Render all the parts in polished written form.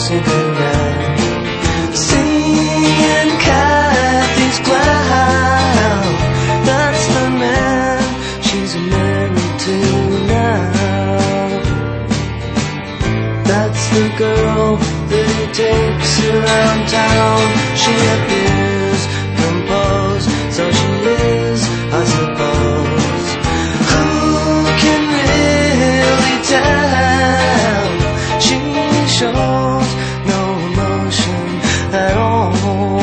chasing her round, seeing Kathy's clown. That's the man she's married to now. That's the girl that he takes around town. She appears composed, so she is, I suppose. Who can really tell? She shows no emotion at all,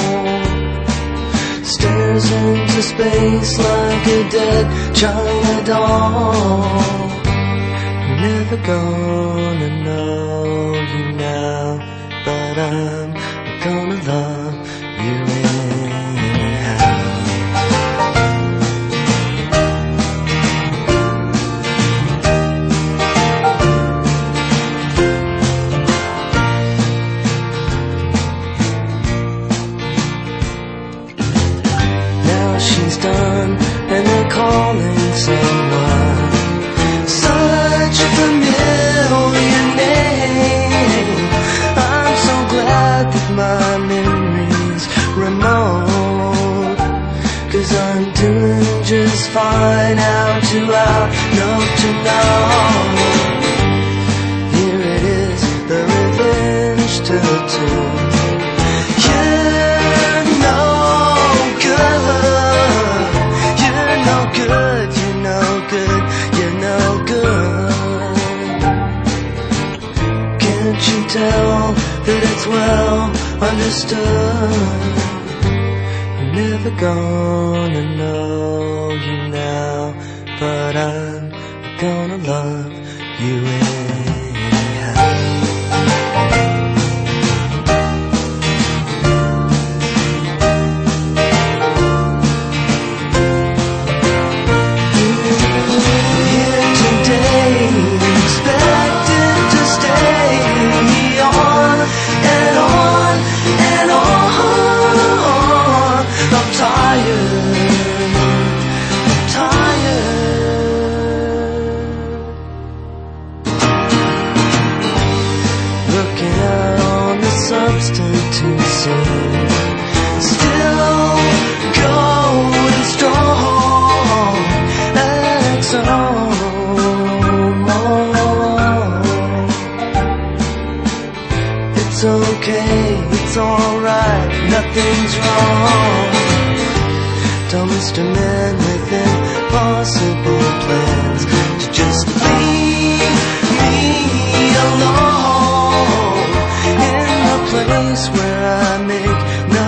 stares into space like a dead China doll. I'm never gonna know you now, but I'm gonna love you anyhow. Now she's done and they're calling someone, such a familiar name. I'm so glad that my memory's remote, 'cause I'm doing just fine out to out, note to note. Here it is, the revenge tattoo. You're no good, you're no good, you're no good, you're no good. Can't you tell that it's well understood? I'm never gonna know you now, but I'm gonna love you anyhow. Here today, expected to stay on and on and on. I'm tired, I'm tired. Looking out on the substitute scene, still going strong. XO. It's okay, it's alright, nothing's wrong. Tell Mr. Man with impossible plans to just leave me alone, in the place where I make no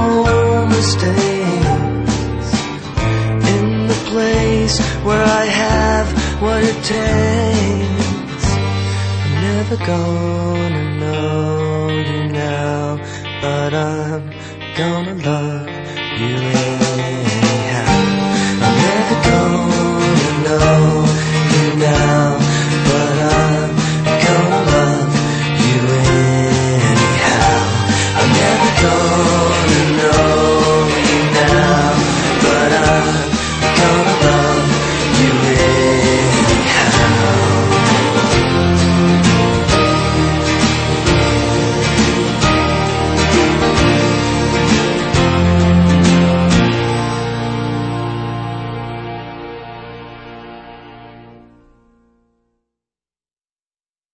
mistakes, in the place where I have what it takes. I'm never gonna know you now, but I'm gonna love you.